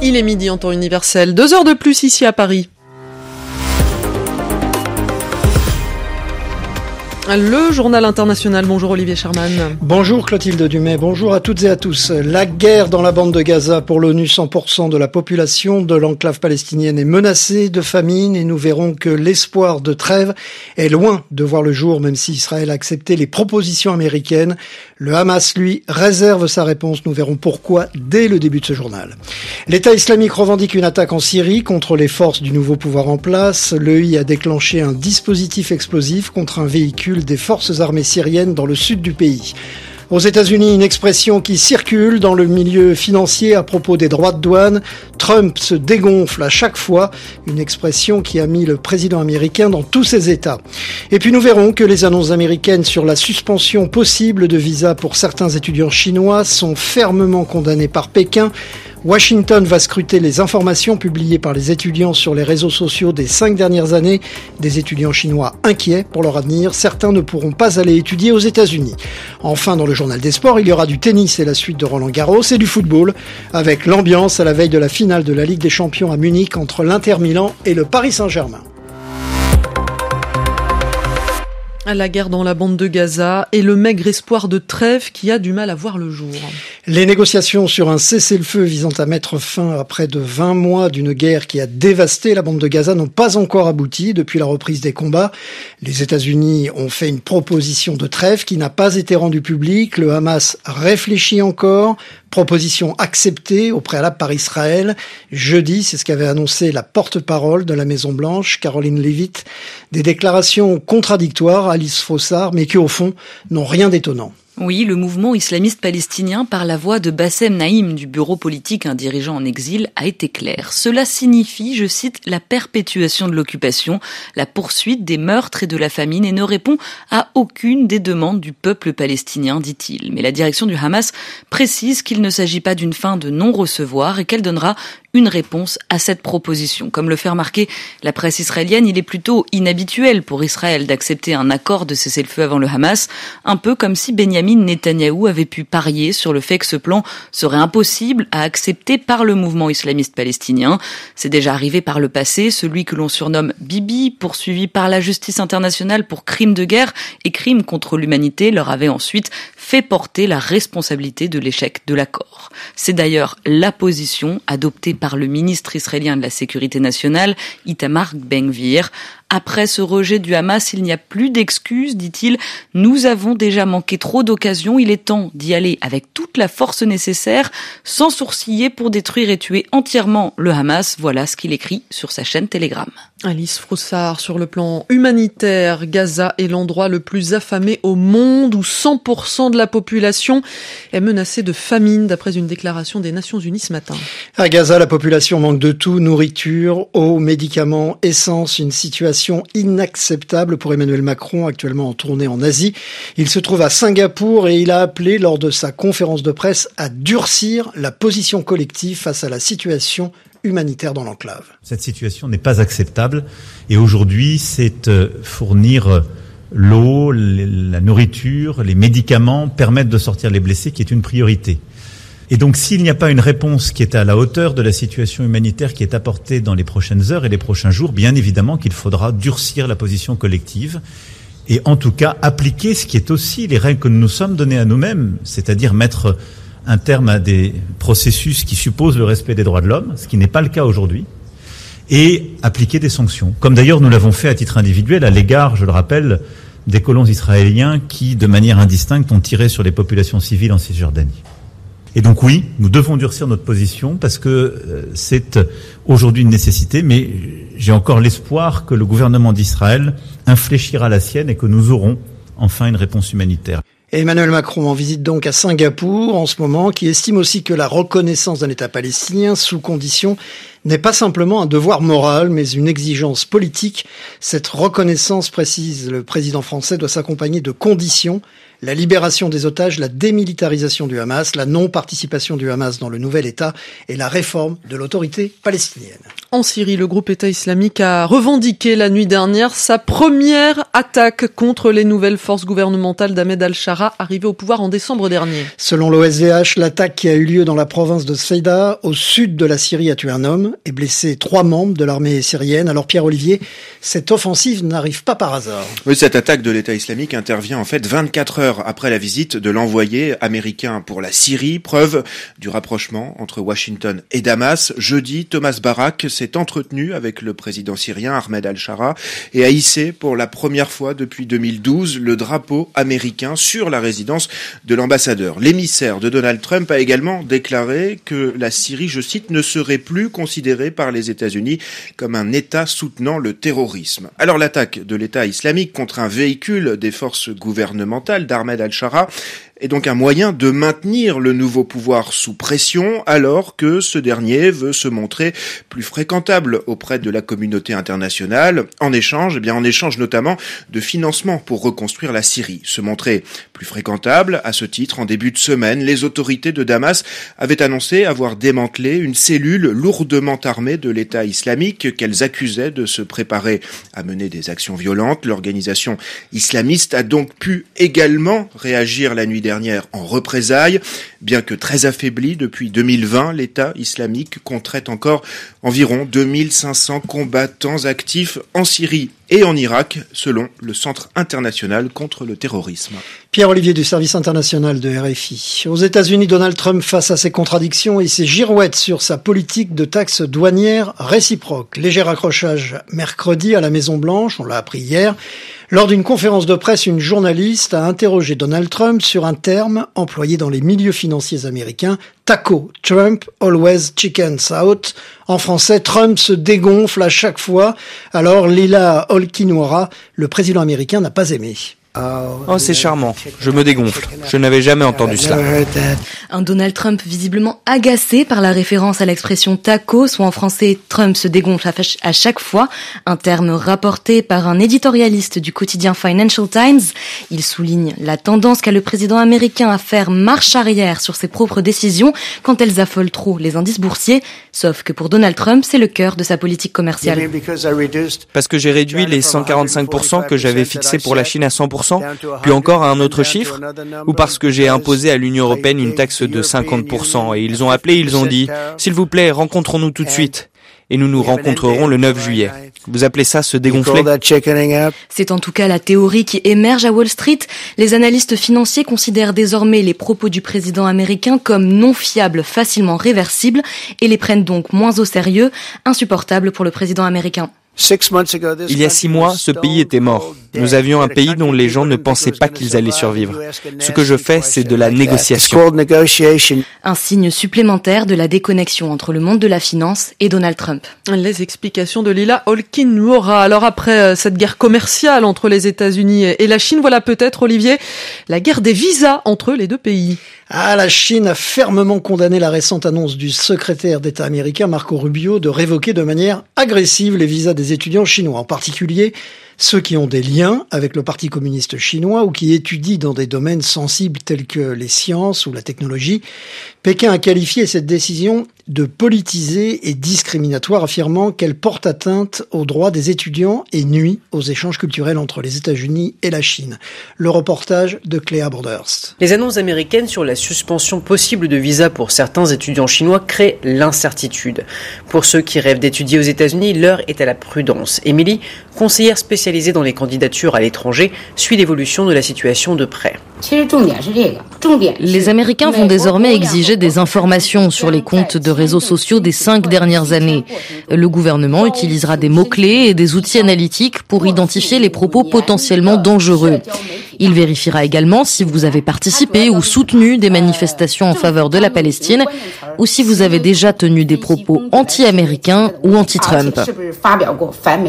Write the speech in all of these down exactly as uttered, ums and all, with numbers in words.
Il est midi en temps universel, deux heures de plus ici à Paris. Le journal international. Bonjour Olivier Sherman. Bonjour Clotilde Dumais, bonjour à toutes et à tous. La guerre dans la bande de Gaza. Pour l'ONU, cent pour cent de la population de l'enclave palestinienne est menacée de famine et nous verrons que l'espoir de trêve est loin de voir le jour, même si Israël a accepté les propositions américaines. Le Hamas, lui, réserve sa réponse. Nous verrons pourquoi dès le début de ce journal. L'État islamique revendique une attaque en Syrie contre les forces du nouveau pouvoir en place. L'E I a déclenché un dispositif explosif contre un véhicule des forces armées syriennes dans le sud du pays. Aux États-Unis, une expression qui circule dans le milieu financier à propos des droits de douane. Trump se dégonfle à chaque fois, une expression qui a mis le président américain dans tous ses états. Et puis nous verrons que les annonces américaines sur la suspension possible de visas pour certains étudiants chinois sont fermement condamnées par Pékin. Washington va scruter les informations publiées par les étudiants sur les réseaux sociaux des cinq dernières années. Des étudiants chinois inquiets pour leur avenir. Certains ne pourront pas aller étudier aux États-Unis. Enfin, dans le journal des sports, il y aura du tennis et la suite de Roland Garros et du football, avec l'ambiance à la veille de la finale de la Ligue des Champions à Munich entre l'Inter Milan et le Paris Saint-Germain. La guerre dans la bande de Gaza et le maigre espoir de trêve qui a du mal à voir le jour. Les négociations sur un cessez-le-feu visant à mettre fin à près de vingt mois d'une guerre qui a dévasté la bande de Gaza n'ont pas encore abouti depuis la reprise des combats. Les États-Unis ont fait une proposition de trêve qui n'a pas été rendue publique. Le Hamas réfléchit encore. Proposition acceptée au préalable par Israël. Jeudi, c'est ce qu'avait annoncé la porte-parole de la Maison-Blanche, Caroline Leavitt. Des déclarations contradictoires, Alice Fossard, mais qui au fond n'ont rien d'étonnant. Oui, le mouvement islamiste palestinien, par la voix de Bassem Naïm du bureau politique, un dirigeant en exil, a été clair. Cela signifie, je cite, la perpétuation de l'occupation, la poursuite des meurtres et de la famine et ne répond à aucune des demandes du peuple palestinien, dit-il. Mais la direction du Hamas précise qu'il ne s'agit pas d'une fin de non-recevoir et qu'elle donnera une réponse à cette proposition. Comme le fait remarquer la presse israélienne, il est plutôt inhabituel pour Israël d'accepter un accord de cessez-le-feu avant le Hamas, un peu comme si Benyamin Netanyahou avait pu parier sur le fait que ce plan serait impossible à accepter par le mouvement islamiste palestinien. C'est déjà arrivé par le passé, celui que l'on surnomme Bibi, poursuivi par la justice internationale pour crimes de guerre et crimes contre l'humanité, leur avait ensuite fait porter la responsabilité de l'échec de l'accord. C'est d'ailleurs la position adoptée par le ministre israélien de la Sécurité nationale, Itamar Ben-Gvir. Après ce rejet du Hamas, il n'y a plus d'excuses, dit-il. Nous avons déjà manqué trop d'occasions. Il est temps d'y aller avec toute la force nécessaire, sans sourciller pour détruire et tuer entièrement le Hamas. Voilà ce qu'il écrit sur sa chaîne Telegram. Alice Froussard, sur le plan humanitaire, Gaza est l'endroit le plus affamé au monde où cent pour cent de la population est menacée de famine, d'après une déclaration des Nations Unies ce matin. À Gaza, la population manque de tout, nourriture, eau, médicaments, essence, une situation inacceptable pour Emmanuel Macron, actuellement en tournée en Asie. Il se trouve à Singapour et il a appelé, lors de sa conférence de presse, à durcir la position collective face à la situation humanitaire dans l'enclave. Cette situation n'est pas acceptable et aujourd'hui, c'est euh, fournir l'eau, la nourriture, les médicaments, permettre de sortir les blessés qui est une priorité. Et donc, s'il n'y a pas une réponse qui est à la hauteur de la situation humanitaire qui est apportée dans les prochaines heures et les prochains jours, bien évidemment qu'il faudra durcir la position collective et en tout cas appliquer ce qui est aussi les règles que nous nous sommes données à nous-mêmes, c'est-à-dire mettre un terme à des processus qui supposent le respect des droits de l'homme, ce qui n'est pas le cas aujourd'hui, et appliquer des sanctions. Comme d'ailleurs nous l'avons fait à titre individuel à l'égard, je le rappelle, des colons israéliens qui, de manière indistincte, ont tiré sur les populations civiles en Cisjordanie. Et donc oui, nous devons durcir notre position parce que euh, c'est aujourd'hui une nécessité, mais j'ai encore l'espoir que le gouvernement d'Israël infléchira la sienne et que nous aurons enfin une réponse humanitaire. Emmanuel Macron en visite donc à Singapour en ce moment, qui estime aussi que la reconnaissance d'un État palestinien sous condition n'est pas simplement un devoir moral, mais une exigence politique. Cette reconnaissance, précise le président français, doit s'accompagner de conditions. La libération des otages, la démilitarisation du Hamas, la non-participation du Hamas dans le nouvel État et la réforme de l'autorité palestinienne. En Syrie, le groupe État islamique a revendiqué la nuit dernière sa première attaque contre les nouvelles forces gouvernementales d'Ahmed al-Shara, arrivé au pouvoir en décembre dernier. Selon l'O S D H, l'attaque qui a eu lieu dans la province de Ceuta, au sud de la Syrie, a tué un homme et blessé trois membres de l'armée syrienne. Alors Pierre-Olivier, cette offensive n'arrive pas par hasard. Oui, cette attaque de l'État islamique intervient en fait vingt-quatre heures après la visite de l'envoyé américain pour la Syrie, preuve du rapprochement entre Washington et Damas. Jeudi, Thomas Barak s'est entretenu avec le président syrien Ahmed al-Shara et a hissé pour la première fois depuis deux mille douze le drapeau américain sur la résidence de l'ambassadeur. L'émissaire de Donald Trump a également déclaré que la Syrie, je cite, ne serait plus considérée par les États-Unis comme un État soutenant le terrorisme. Alors l'attaque de l'État islamique contre un véhicule des forces gouvernementales d'Ahmed al-Shara est donc un moyen de maintenir le nouveau pouvoir sous pression alors que ce dernier veut se montrer plus fréquentable auprès de la communauté internationale en échange, eh bien en échange notamment de financement pour reconstruire la Syrie. Se montrer plus fréquentable, à ce titre, en début de semaine, les autorités de Damas avaient annoncé avoir démantelé une cellule lourdement armée de l'État islamique qu'elles accusaient de se préparer à mener des actions violentes. L'organisation islamiste a donc pu également réagir la nuit dernière en représailles. Bien que très affaibli depuis deux mille vingt, l'État islamique compterait encore environ deux mille cinq cents combattants actifs en Syrie et en Irak, selon le Centre international contre le terrorisme. Pierre-Olivier du service international de R F I. Aux États-Unis, Donald Trump, face à ses contradictions et ses girouettes sur sa politique de taxes douanières réciproques. Léger accrochage mercredi à la Maison-Blanche, on l'a appris hier. Lors d'une conférence de presse, une journaliste a interrogé Donald Trump sur un terme employé dans les milieux financiers américains, taco. Trump always chickens out. En français, Trump se dégonfle à chaque fois. Alors Lila Olkinuora, le président américain, n'a pas aimé. Oh, c'est charmant. Je me dégonfle. Je n'avais jamais entendu cela. Un Donald Trump visiblement agacé par la référence à l'expression taco, soit en français Trump se dégonfle à chaque fois, un terme rapporté par un éditorialiste du quotidien Financial Times. Il souligne la tendance qu'a le président américain à faire marche arrière sur ses propres décisions quand elles affolent trop les indices boursiers, sauf que pour Donald Trump, c'est le cœur de sa politique commerciale. Parce que j'ai réduit les cent quarante-cinq pour cent que j'avais fixés pour la Chine à cent pour cent, puis encore à un autre chiffre, ou parce que j'ai imposé à l'Union européenne une taxe de cinquante pour cent, et ils ont appelé, ils ont dit « S'il vous plaît, rencontrons-nous tout de suite ». Et nous nous rencontrerons le neuf juillet. Vous appelez ça se dégonfler? C'est en tout cas la théorie qui émerge à Wall Street. Les analystes financiers considèrent désormais les propos du président américain comme non fiables, facilement réversibles, et les prennent donc moins au sérieux, insupportables pour le président américain. Il y a six mois, ce pays était mort. Nous avions un pays dont les gens ne pensaient pas qu'ils allaient survivre. Ce que je fais, c'est de la négociation. Un signe supplémentaire de la déconnexion entre le monde de la finance et Donald Trump. Les explications de Lila Olkinuora. Alors après cette guerre commerciale entre les États-Unis et la Chine, voilà peut-être, Olivier, la guerre des visas entre les deux pays. Ah, la Chine a fermement condamné la récente annonce du secrétaire d'État américain Marco Rubio de révoquer de manière agressive les visas des étudiants chinois, en particulier ceux qui ont des liens avec le Parti communiste chinois ou qui étudient dans des domaines sensibles tels que les sciences ou la technologie. Pékin a qualifié cette décision de politisée et discriminatoire, affirmant qu'elle porte atteinte aux droits des étudiants et nuit aux échanges culturels entre les États-Unis et la Chine. Le reportage de Cléa Broderst. Les annonces américaines sur la suspension possible de visas pour certains étudiants chinois créent l'incertitude. Pour ceux qui rêvent d'étudier aux États-Unis, l'heure est à la prudence. Émilie, conseillère spécialisée dans les candidatures à l'étranger, suit l'évolution de la situation de près. Les Américains vont désormais exiger des informations sur les comptes de réseaux sociaux des cinq dernières années. Le gouvernement utilisera des mots-clés et des outils analytiques pour identifier les propos potentiellement dangereux. Il vérifiera également si vous avez participé ou soutenu des manifestations en faveur de la Palestine ou si vous avez déjà tenu des propos anti-américains ou anti-Trump.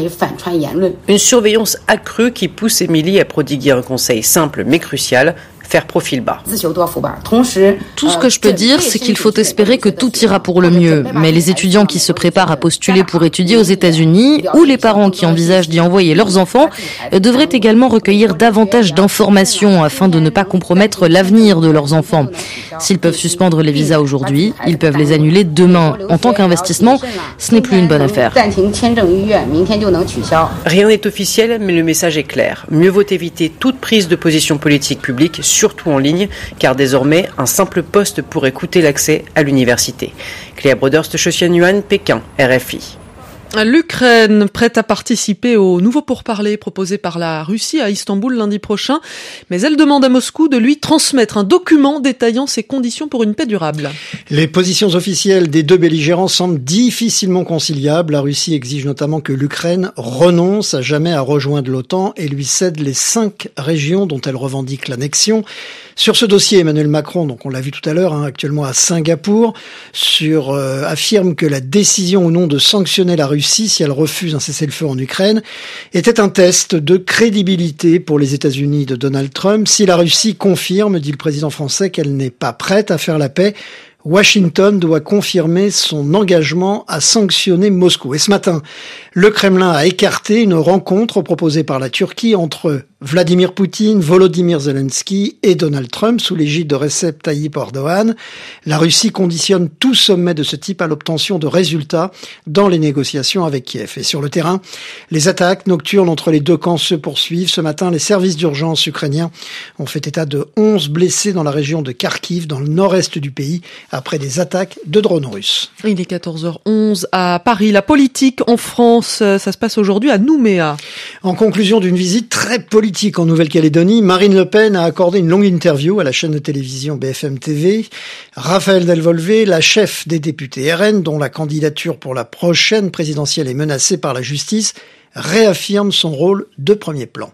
Une surveillance accrue qui pousse Émilie à prodiguer un conseil simple mais crucial. faire profil bas. Tout ce que je peux dire, c'est qu'il faut espérer que tout ira pour le mieux. Mais les étudiants qui se préparent à postuler pour étudier aux États-Unis ou les parents qui envisagent d'y envoyer leurs enfants devraient également recueillir davantage d'informations afin de ne pas compromettre l'avenir de leurs enfants. S'ils peuvent suspendre les visas aujourd'hui, ils peuvent les annuler demain. En tant qu'investissement, ce n'est plus une bonne affaire. Rien n'est officiel, mais le message est clair. Mieux vaut éviter toute prise de position politique publique, surtout en ligne, car désormais, un simple poste pourrait coûter l'accès à l'université. Cléa Broderst, Shoshan Yuan, Pékin, R F I. L'Ukraine prête à participer au nouveau pourparlers proposé par la Russie à Istanbul lundi prochain, mais elle demande à Moscou de lui transmettre un document détaillant ses conditions pour une paix durable. Les positions officielles des deux belligérants semblent difficilement conciliables. La Russie exige notamment que l'Ukraine renonce à jamais à rejoindre l'OTAN et lui cède les cinq régions dont elle revendique l'annexion. Sur ce dossier, Emmanuel Macron, donc on l'a vu tout à l'heure, hein, actuellement à Singapour, sur, euh, affirme que la décision ou non de sanctionner la Russie si elle refuse un cessez-le-feu en Ukraine était un test de crédibilité pour les États-Unis de Donald Trump. Si la Russie confirme, dit le président français, qu'elle n'est pas prête à faire la paix, Washington doit confirmer son engagement à sanctionner Moscou. Et ce matin, le Kremlin a écarté une rencontre proposée par la Turquie entre Vladimir Poutine, Volodymyr Zelensky et Donald Trump sous l'égide de Recep Tayyip Erdogan. La Russie conditionne tout sommet de ce type à l'obtention de résultats dans les négociations avec Kiev. Et sur le terrain, les attaques nocturnes entre les deux camps se poursuivent. Ce matin, les services d'urgence ukrainiens ont fait état de onze blessés dans la région de Kharkiv, dans le nord-est du pays, après des attaques de drones russes. Il est quatorze heures onze à Paris. La politique en France, ça se passe aujourd'hui à Nouméa. En conclusion d'une visite très politique en Nouvelle-Calédonie, Marine Le Pen a accordé une longue interview à la chaîne de télévision B F M T V. Raphaël Delvolvé, la chef des députés R N, dont la candidature pour la prochaine présidentielle est menacée par la justice, réaffirme son rôle de premier plan.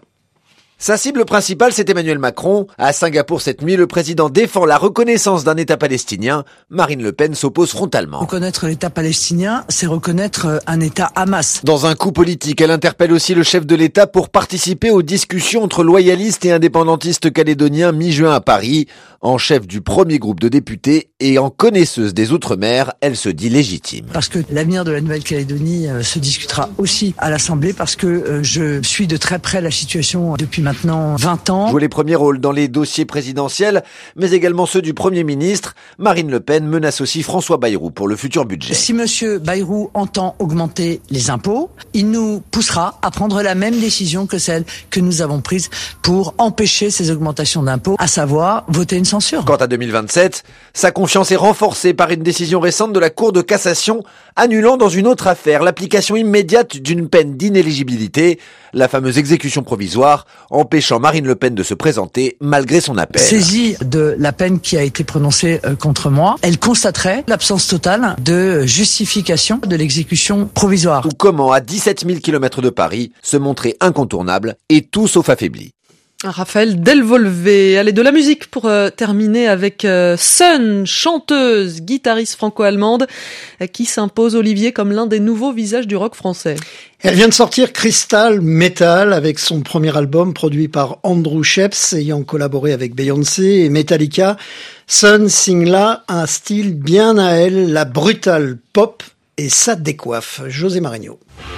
Sa cible principale, c'est Emmanuel Macron. À Singapour cette nuit, le président défend la reconnaissance d'un État palestinien. Marine Le Pen s'oppose frontalement. Reconnaître l'État palestinien, c'est reconnaître un État Hamas. Dans un coup politique, elle interpelle aussi le chef de l'État pour participer aux discussions entre loyalistes et indépendantistes calédoniens mi-juin à Paris. En chef du premier groupe de députés et en connaisseuse des Outre-mer, elle se dit légitime. Parce que l'avenir de la Nouvelle-Calédonie euh, se discutera aussi à l'Assemblée, parce que euh, je suis de très près la situation depuis maintenant vingt ans. Jouer les premiers rôles dans les dossiers présidentiels, mais également ceux du Premier ministre. Marine Le Pen menace aussi François Bayrou pour le futur budget. Si Monsieur Bayrou entend augmenter les impôts, il nous poussera à prendre la même décision que celle que nous avons prise pour empêcher ces augmentations d'impôts, à savoir voter une censure. Quant à deux mille vingt-sept, sa confiance est renforcée par une décision récente de la Cour de cassation annulant dans une autre affaire l'application immédiate d'une peine d'inéligibilité, la fameuse exécution provisoire, empêchant Marine Le Pen de se présenter malgré son appel. Saisie de la peine qui a été prononcée contre moi, elle constaterait l'absence totale de justification de l'exécution provisoire. Ou comment, à dix-sept mille kilomètres de Paris, se montrer incontournable et tout sauf affaibli. Raphaël Delvolvé. Allez, de la musique pour euh, terminer avec euh, Sun, chanteuse, guitariste franco-allemande, euh, qui s'impose, Olivier, comme l'un des nouveaux visages du rock français. Elle vient de sortir Crystal Metal avec son premier album produit par Andrew Sheps, ayant collaboré avec Beyoncé et Metallica. Sun signe là un style bien à elle, la brutale pop, et ça décoiffe. José Marigno.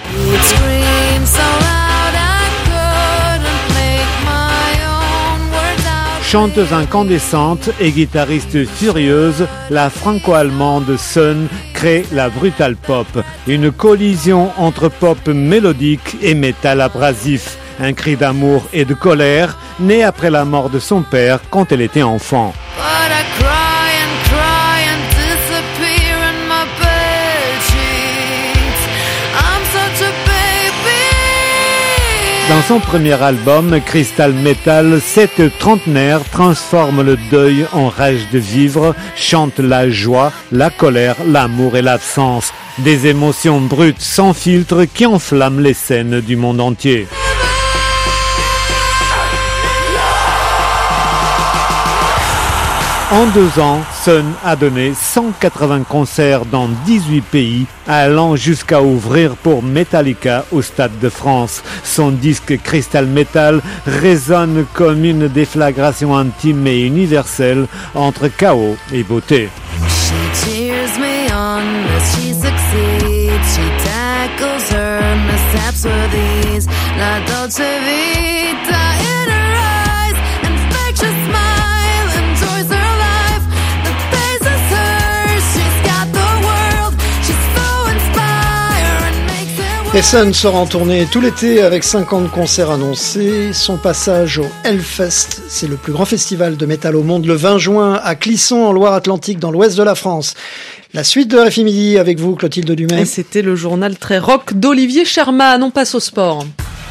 Chanteuse incandescente et guitariste furieuse, la franco-allemande Sun crée la brutal pop, une collision entre pop mélodique et métal abrasif, un cri d'amour et de colère né après la mort de son père quand elle était enfant. Dans son premier album, Crystal Metal, cette trentenaire transforme le deuil en rage de vivre, chante la joie, la colère, l'amour et l'absence. Des émotions brutes sans filtre qui enflamment les scènes du monde entier. En deux ans, Sun a donné cent quatre-vingts concerts dans dix-huit pays, allant jusqu'à ouvrir pour Metallica au Stade de France. Son disque Crystal Metal résonne comme une déflagration intime et universelle entre chaos et beauté. She cheers me on as she succeeds. She tackles her mishaps with ease. La Dolce Vita in her eyes, infectious smile enjoys her life. The face is hers, she's got the world. She's so inspired, makes it work. Et Sun sera en tournée tout l'été avec cinquante concerts annoncés. Son passage au Hellfest, c'est le plus grand festival de métal au monde, le vingt juin à Clisson en Loire-Atlantique dans l'ouest de la France. La suite de R F I Midi avec vous, Clotilde Dumais. Et c'était le journal très rock d'Olivier Sherman. On passe au sport.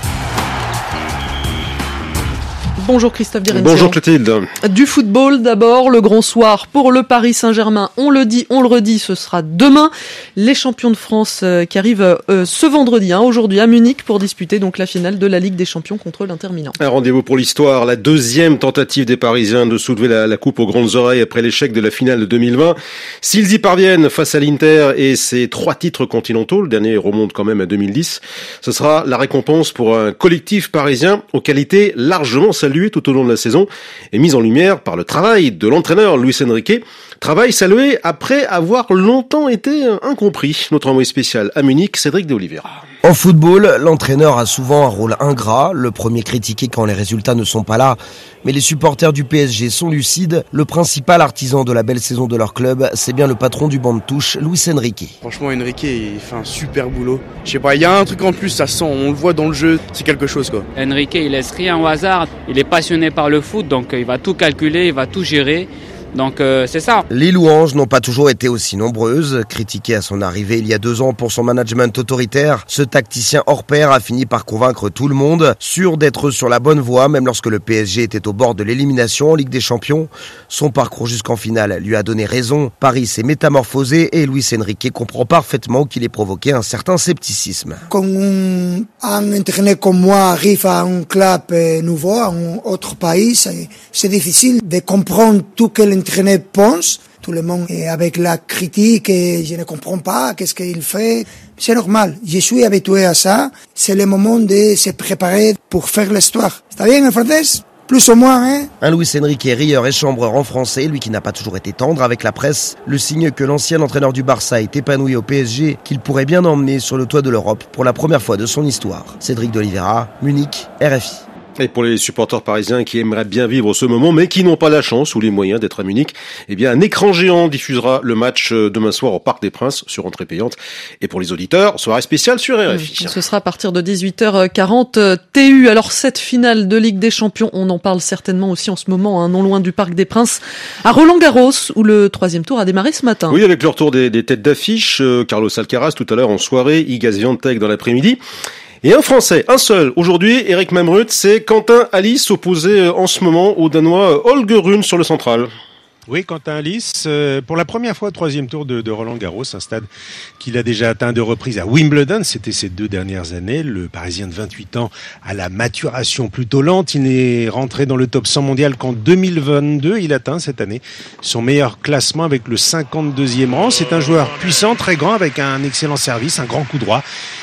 Bonjour Christophe Direncio. Bonjour Clotilde. Du football d'abord, le grand soir pour le Paris Saint-Germain. On le dit, on le redit, ce sera demain. Les champions de France euh, qui arrivent euh, ce vendredi, hein, aujourd'hui à Munich pour disputer donc la finale de la Ligue des Champions contre l'Inter Milan. Un rendez-vous pour l'histoire, la deuxième tentative des Parisiens de soulever la, la coupe aux grandes oreilles après l'échec de la finale de deux mille vingt. S'ils y parviennent face à l'Inter et ses trois titres continentaux, le dernier remonte quand même à deux mille dix, ce sera la récompense pour un collectif parisien aux qualités largement saluées tout au long de la saison et mise en lumière par le travail de l'entraîneur Luis Enrique. Travail salué après avoir longtemps été incompris. Notre envoyé spécial à Munich, Cédric de Oliveira. En football, l'entraîneur a souvent un rôle ingrat, le premier critiqué quand les résultats ne sont pas là. Mais les supporters du P S G sont lucides. Le principal artisan de la belle saison de leur club, c'est bien le patron du banc de touche, Luis Enrique. Franchement, Enrique, il fait un super boulot. Je sais pas, il y a un truc en plus, ça sent, on le voit dans le jeu, c'est quelque chose quoi. Enrique, il laisse rien au hasard. Il est passionné par le foot, donc il va tout calculer, il va tout gérer. Donc euh, c'est ça. Les louanges n'ont pas toujours été aussi nombreuses. Critiqué à son arrivée il y a deux ans pour son management autoritaire, ce tacticien hors pair a fini par convaincre tout le monde, sûr d'être sur la bonne voie, même lorsque le P S G était au bord de l'élimination en Ligue des Champions. Son parcours jusqu'en finale lui a donné raison. Paris s'est métamorphosé et Luis Enrique comprend parfaitement qu'il ait provoqué un certain scepticisme. Quand un, un entraîneur comme moi arrive à un club nouveau, à un autre pays, c'est, c'est difficile de comprendre tout que l'entraîneur pense. Tout le monde est avec la critique et je ne comprends pas qu'est-ce qu'il fait. C'est normal, je suis habitué à ça. C'est le moment de se préparer pour faire l'histoire. C'est bien en français? Plus ou moins, hein? Un Luis Enrique rieur et chambreur en français, lui qui n'a pas toujours été tendre avec la presse. Le signe que l'ancien entraîneur du Barça est épanoui au P S G, qu'il pourrait bien emmener sur le toit de l'Europe pour la première fois de son histoire. Cédric de Oliveira, Munich, R F I. Et pour les supporters parisiens qui aimeraient bien vivre ce moment, mais qui n'ont pas la chance ou les moyens d'être à Munich, eh bien, un écran géant diffusera le match demain soir au Parc des Princes sur entrée payante. Et pour les auditeurs, soirée spéciale sur R F I. Ce sera à partir de dix-huit heures quarante T U. Alors, cette finale de Ligue des Champions, on en parle certainement aussi en ce moment, hein, non loin du Parc des Princes, à Roland-Garros, où le troisième tour a démarré ce matin. Oui, avec le retour des, des têtes d'affiche, euh, Carlos Alcaraz tout à l'heure en soirée, Iga Swiatek dans l'après-midi. Et un Français, un seul. Aujourd'hui, Eric Mamrut, c'est Quentin Alice opposé en ce moment au Danois Holger Rune sur le central. Oui, Quentin Alice, euh, pour la première fois au troisième tour de, de Roland-Garros, un stade qu'il a déjà atteint deux reprises à Wimbledon, c'était ces deux dernières années. Le Parisien de vingt-huit ans a la maturation plutôt lente. Il n'est rentré dans le top cent mondial qu'en deux mille vingt-deux. Il atteint cette année son meilleur classement avec le cinquante-deuxième rang. C'est un joueur puissant, très grand, avec un excellent service, un grand coup droit.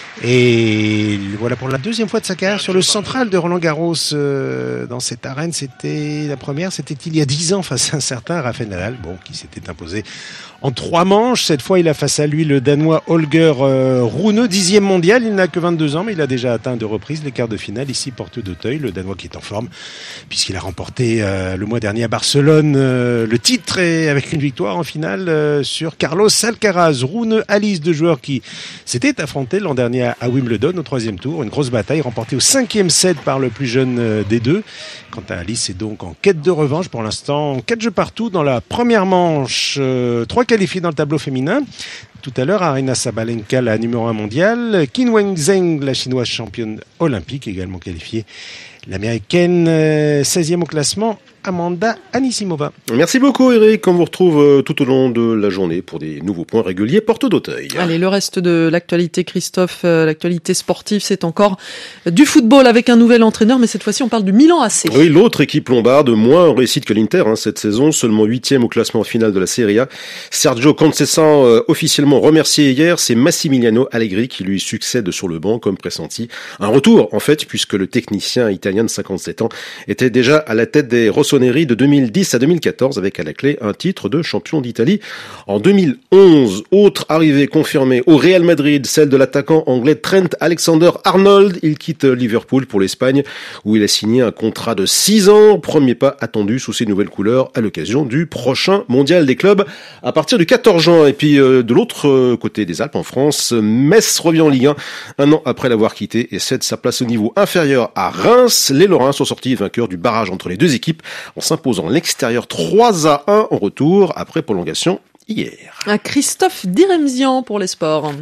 Et voilà pour la deuxième fois de sa carrière sur le central de Roland-Garros euh, dans cette arène. C'était la première, c'était il y a dix ans face à un certain Rafael Nadal, bon, qui s'était imposé en trois manches. Cette fois, il a face à lui le Danois Holger euh, Rune, dixième mondial. Il n'a que vingt-deux ans, mais il a déjà atteint deux reprises les quarts de finale. Ici, porte d'Auteuil, le Danois qui est en forme, puisqu'il a remporté euh, le mois dernier à Barcelone euh, le titre et avec une victoire en finale euh, sur Carlos Alcaraz. Rune, Alice, deux joueurs qui s'étaient affrontés l'an dernier à, à Wimbledon au troisième tour. Une grosse bataille remportée au cinquième set par le plus jeune euh, des deux. Quant à Alice, c'est donc en quête de revanche pour l'instant. Quatre jeux partout dans la première manche. Euh, trois qualifiés dans le tableau féminin. tout à l'heure, Aryna Sabalenka, la numéro un mondiale, Qin Wenzheng, la chinoise championne olympique, également qualifiée, l'américaine euh, seizième au classement, Amanda Anisimova. Merci beaucoup Eric, on vous retrouve tout au long de la journée pour des nouveaux points réguliers porte d'Auteuil. Allez, le reste de l'actualité, Christophe, euh, l'actualité sportive, c'est encore du football avec un nouvel entraîneur, mais cette fois-ci on parle du Milan A C. Oui, l'autre équipe lombarde, moins en réussite que l'Inter hein, cette saison, seulement huitième au classement final de la Serie A. Sergio Conceição, euh, officiellement remercié hier, c'est Massimiliano Allegri qui lui succède sur le banc comme pressenti. Un retour en fait, puisque le technicien italien de cinquante-sept ans était déjà à la tête des Rossoneri de deux mille dix à deux mille quatorze avec à la clé un titre de champion d'Italie. En deux mille onze, autre arrivée confirmée au Real Madrid, celle de l'attaquant anglais Trent Alexander-Arnold. Il quitte Liverpool pour l'Espagne où il a signé un contrat de six ans. Premier pas attendu sous ses nouvelles couleurs à l'occasion du prochain mondial des clubs à partir du quatorze juin. Et puis euh, de l'autre côté des Alpes en France, Metz revient en Ligue un un an après l'avoir quitté et cède sa place au niveau inférieur à Reims. Les Lorrains sont sortis vainqueurs du barrage entre les deux équipes en s'imposant l'extérieur trois à un en retour après prolongation hier. Un Christophe Diremzian pour les sports.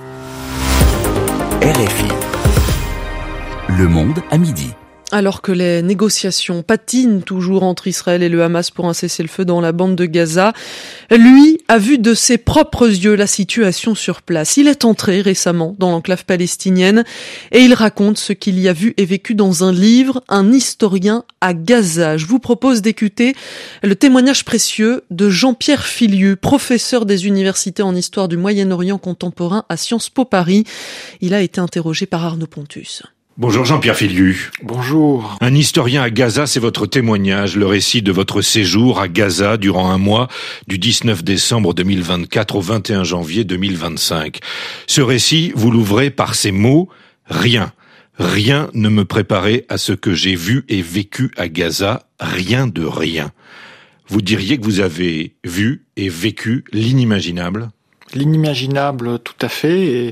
R F I. Le Monde à midi. Alors que les négociations patinent toujours entre Israël et le Hamas pour un cessez-le-feu dans la bande de Gaza, lui a vu de ses propres yeux la situation sur place. Il est entré récemment dans l'enclave palestinienne et il raconte ce qu'il y a vu et vécu dans un livre, Un historien à Gaza. Je vous propose d'écouter le témoignage précieux de Jean-Pierre Filiu, professeur des universités en histoire du Moyen-Orient contemporain à Sciences Po Paris. Il a été interrogé par Arnaud Pontus. Bonjour Jean-Pierre Filiu. Bonjour. Un historien à Gaza, c'est votre témoignage, le récit de votre séjour à Gaza durant un mois, du dix-neuf décembre deux mille vingt-quatre au vingt et un janvier deux mille vingt-cinq. Ce récit, vous l'ouvrez par ces mots, rien. Rien ne me préparait à ce que j'ai vu et vécu à Gaza, rien de rien. Vous diriez que vous avez vu et vécu l'inimaginable ? L'inimaginable, tout à fait, et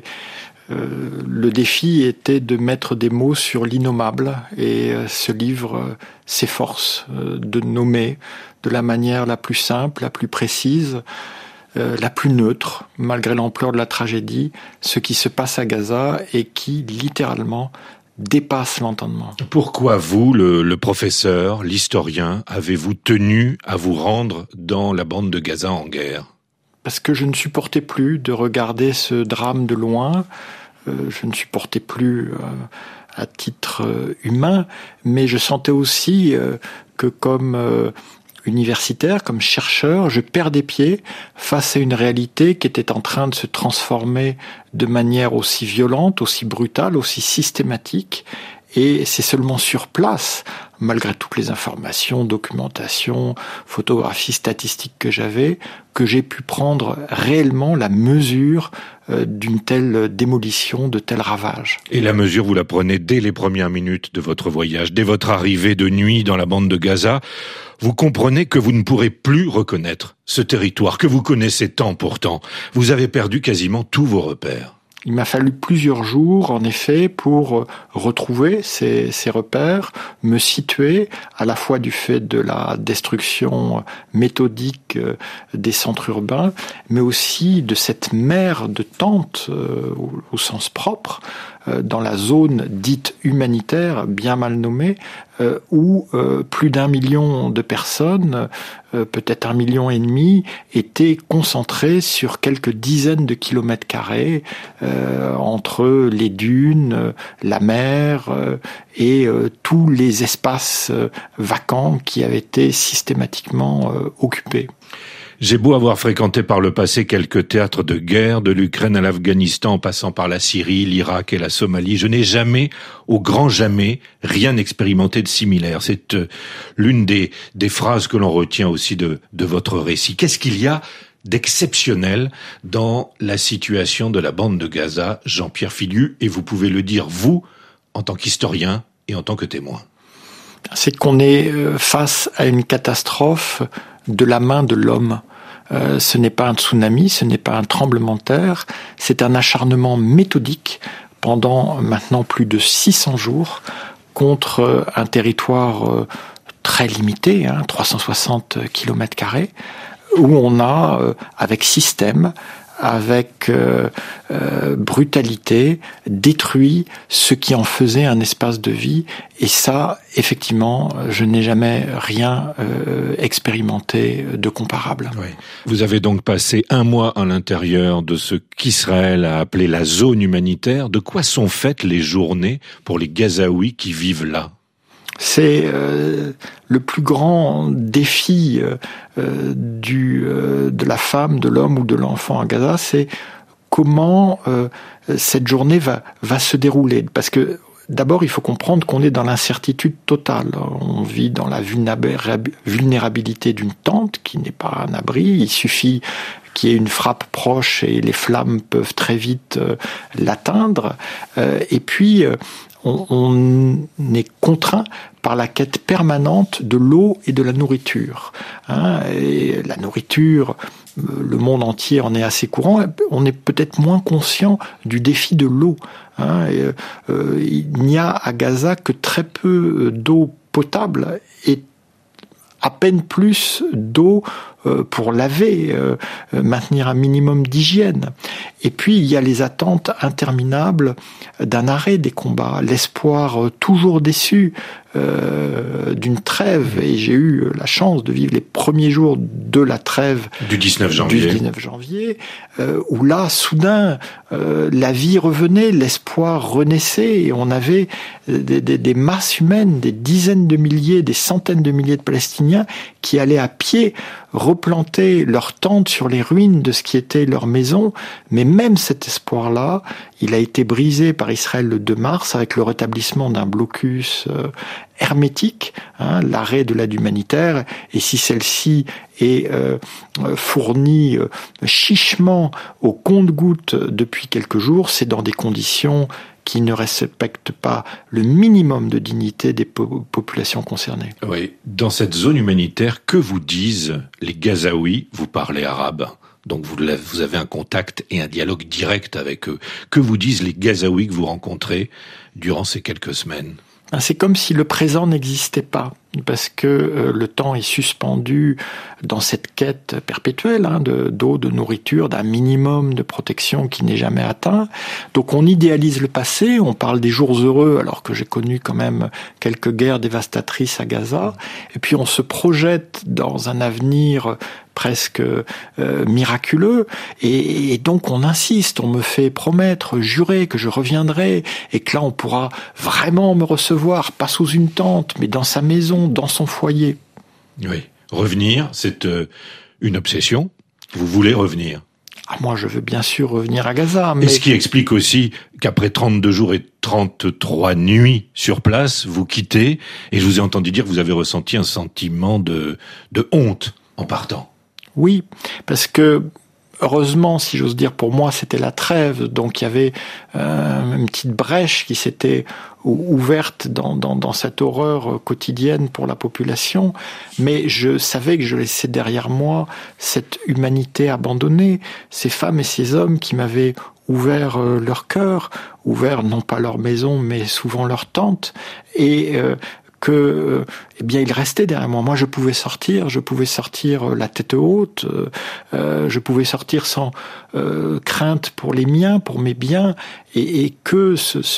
Euh, le défi était de mettre des mots sur l'innommable et euh, ce livre euh, s'efforce euh, de nommer de la manière la plus simple, la plus précise, euh, la plus neutre, malgré l'ampleur de la tragédie, ce qui se passe à Gaza et qui littéralement dépasse l'entendement. Pourquoi vous, le, le professeur, l'historien, avez-vous tenu à vous rendre dans la bande de Gaza en guerre ? Parce que je ne supportais plus de regarder ce drame de loin, euh, je ne supportais plus euh, à titre euh, humain, mais je sentais aussi euh, que comme euh, universitaire, comme chercheur, je perdais pied face à une réalité qui était en train de se transformer de manière aussi violente, aussi brutale, aussi systématique. Et c'est seulement sur place, malgré toutes les informations, documentations, photographies, statistiques que j'avais, que j'ai pu prendre réellement la mesure d'une telle démolition, de tels ravages. Et la mesure, vous la prenez dès les premières minutes de votre voyage, dès votre arrivée de nuit dans la bande de Gaza. Vous comprenez que vous ne pourrez plus reconnaître ce territoire que vous connaissez tant pourtant. Vous avez perdu quasiment tous vos repères. Il m'a fallu plusieurs jours, en effet, pour retrouver ces, ces repères, me situer, à la fois du fait de la destruction méthodique des centres urbains, mais aussi de cette mer de tentes, euh, au, au sens propre, euh, dans la zone dite humanitaire, bien mal nommée, euh, où euh, plus d'un million de personnes, euh, peut-être un million et demi, étaient concentrées sur quelques dizaines de kilomètres carrés, euh, entre les dunes, la mer euh, et euh, tous les espaces euh, vacants qui avaient été systématiquement euh, occupés. J'ai beau avoir fréquenté par le passé quelques théâtres de guerre, de l'Ukraine à l'Afghanistan, en passant par la Syrie, l'Irak et la Somalie, je n'ai jamais, au grand jamais, rien expérimenté de similaire. C'est euh, l'une des, des phrases que l'on retient aussi de, de votre récit. Qu'est-ce qu'il y a d'exceptionnel dans la situation de la bande de Gaza, Jean-Pierre Filiu, et vous pouvez le dire, vous, en tant qu'historien et en tant que témoin? C'est qu'on est face à une catastrophe de la main de l'homme. Euh, ce n'est pas un tsunami, ce n'est pas un tremblement de terre, c'est un acharnement méthodique pendant maintenant plus de six cents jours contre un territoire euh, très limité, hein, trois cent soixante kilomètres carrés, où on a, euh, avec système, avec euh, euh, brutalité, détruit ce qui en faisait un espace de vie. Et ça, effectivement, je n'ai jamais rien euh, expérimenté de comparable. Oui. Vous avez donc passé un mois à l'intérieur de ce qu'Israël a appelé la zone humanitaire. De quoi sont faites les journées pour les Gazaouis qui vivent là ? C'est euh, le plus grand défi euh, du, euh, de la femme, de l'homme ou de l'enfant à Gaza, c'est comment euh, cette journée va, va se dérouler. Parce que d'abord, il faut comprendre qu'on est dans l'incertitude totale. On vit dans la vulnérabilité d'une tente qui n'est pas un abri. Il suffit qu'il y ait une frappe proche et les flammes peuvent très vite euh, l'atteindre. Euh, et puis, euh, on, on est contraint par la quête permanente de l'eau et de la nourriture. Hein, et la nourriture, le monde entier en est assez courant. On est peut-être moins conscient du défi de l'eau. Hein, et, euh, il n'y a à Gaza que très peu d'eau potable et à peine plus d'eau euh, pour laver, euh, maintenir un minimum d'hygiène. Et puis, il y a les attentes interminables d'un arrêt des combats, l'espoir euh, toujours déçu euh, d'une trêve. Et j'ai eu la chance de vivre les premiers jours de la trêve du dix-neuf janvier, du dix-neuf janvier euh, où là, soudain, euh, la vie revenait, l'espoir renaissait, et on avait des, des, des masses humaines, des dizaines de milliers, des centaines de milliers de Palestiniens qui allaient à pied replanter leurs tentes sur les ruines de ce qui était leur maison. Mais même cet espoir-là, il a été brisé par Israël le deux mars avec le rétablissement d'un blocus euh, hermétique, hein, l'arrêt de l'aide humanitaire. Et si celle-ci est euh, fournie euh, chichement au compte-gouttes depuis quelques jours, c'est dans des conditions qui ne respectent pas le minimum de dignité des po- populations concernées. Oui. Dans cette zone humanitaire, que vous disent les Gazaouis? Vous parlez arabe, donc vous, vous avez un contact et un dialogue direct avec eux. Que vous disent les Gazaouis que vous rencontrez durant ces quelques semaines? C'est comme si le présent n'existait pas, parce que euh, le temps est suspendu dans cette quête perpétuelle hein, de, d'eau, de nourriture, d'un minimum de protection qui n'est jamais atteint. Donc on idéalise le passé, on parle des jours heureux, alors que j'ai connu quand même quelques guerres dévastatrices à Gaza, et puis on se projette dans un avenir presque euh, miraculeux, et, et donc on insiste, on me fait promettre, jurer que je reviendrai, et que là on pourra vraiment me recevoir, pas sous une tente, mais dans sa maison, dans son foyer. Oui, revenir, c'est euh, une obsession. Vous voulez revenir? Ah, moi, je veux bien sûr revenir à Gaza, mais... Et ce qui explique aussi qu'après trente-deux jours et trente-trois nuits sur place, vous quittez, et je vous ai entendu dire que vous avez ressenti un sentiment de, de honte en partant. Oui, parce que heureusement, si j'ose dire, pour moi, c'était la trêve. Donc, il y avait euh, une petite brèche qui s'était ouverte dans, dans, dans cette horreur quotidienne pour la population. Mais je savais que je laissais derrière moi cette humanité abandonnée, ces femmes et ces hommes qui m'avaient ouvert euh, leur cœur, ouvert non pas leur maison, mais souvent leur tente. Et... Euh, que, eh bien, il restait derrière moi. Moi, je pouvais sortir, je pouvais sortir la tête haute, euh, je pouvais sortir sans euh, crainte pour les miens, pour mes biens, et, et que ce, ce,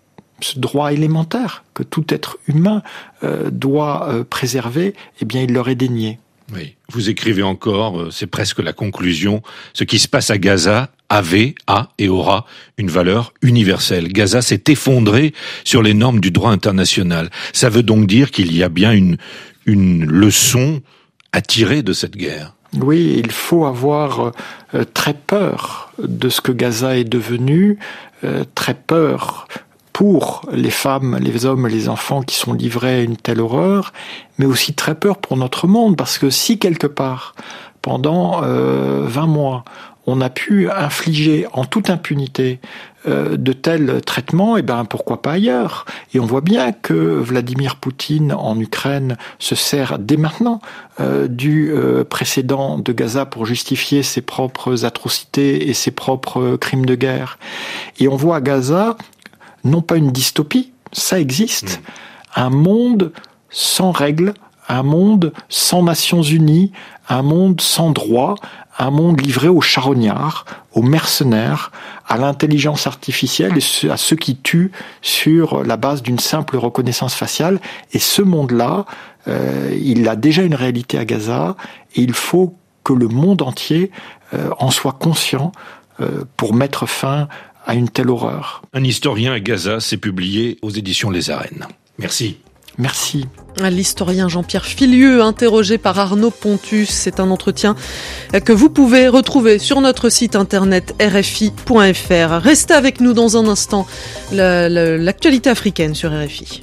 ce droit élémentaire que tout être humain euh, doit euh, préserver, eh bien, il leur est dénié. Oui, vous écrivez encore, c'est presque la conclusion, ce qui se passe à Gaza avait, a et aura une valeur universelle. Gaza s'est effondré sur les normes du droit international. Ça veut donc dire qu'il y a bien une, une leçon à tirer de cette guerre. Oui, il faut avoir euh, très peur de ce que Gaza est devenu, euh, très peur pour les femmes, les hommes, les enfants qui sont livrés à une telle horreur, mais aussi très peur pour notre monde, parce que si quelque part, pendant euh, vingt mois, on a pu infliger en toute impunité euh, de tels traitements, et ben pourquoi pas ailleurs? Et on voit bien que Vladimir Poutine en Ukraine se sert dès maintenant euh, du euh, précédent de Gaza pour justifier ses propres atrocités et ses propres crimes de guerre. Et on voit à Gaza non pas une dystopie, ça existe, mmh. un monde sans règles, un monde sans Nations Unies, un monde sans droit, un monde livré aux charognards, aux mercenaires, à l'intelligence artificielle et à ceux qui tuent sur la base d'une simple reconnaissance faciale. Et ce monde-là, euh, il a déjà une réalité à Gaza et il faut que le monde entier euh, en soit conscient euh, pour mettre fin à une telle horreur. Un historien à Gaza, c'est publié aux éditions Les Arènes. Merci. Merci. L'historien Jean-Pierre Filieu, interrogé par Arnaud Pontus. C'est un entretien que vous pouvez retrouver sur notre site internet r f i point f r. Restez avec nous dans un instant. La, la, l'actualité africaine sur R F I.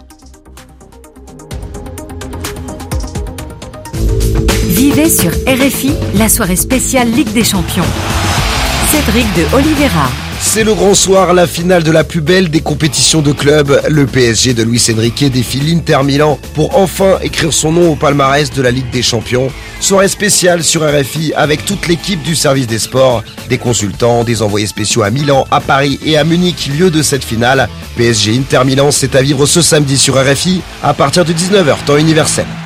Vivez sur R F I la soirée spéciale Ligue des Champions. Cédric de Oliveira. C'est le grand soir, la finale de la plus belle des compétitions de club. Le P S G de Luis Enrique défie l'Inter Milan pour enfin écrire son nom au palmarès de la Ligue des Champions. Soirée spéciale sur R F I avec toute l'équipe du service des sports, des consultants, des envoyés spéciaux à Milan, à Paris et à Munich, lieu de cette finale. P S G Inter Milan, c'est à vivre ce samedi sur R F I à partir de dix-neuf heures, temps universel.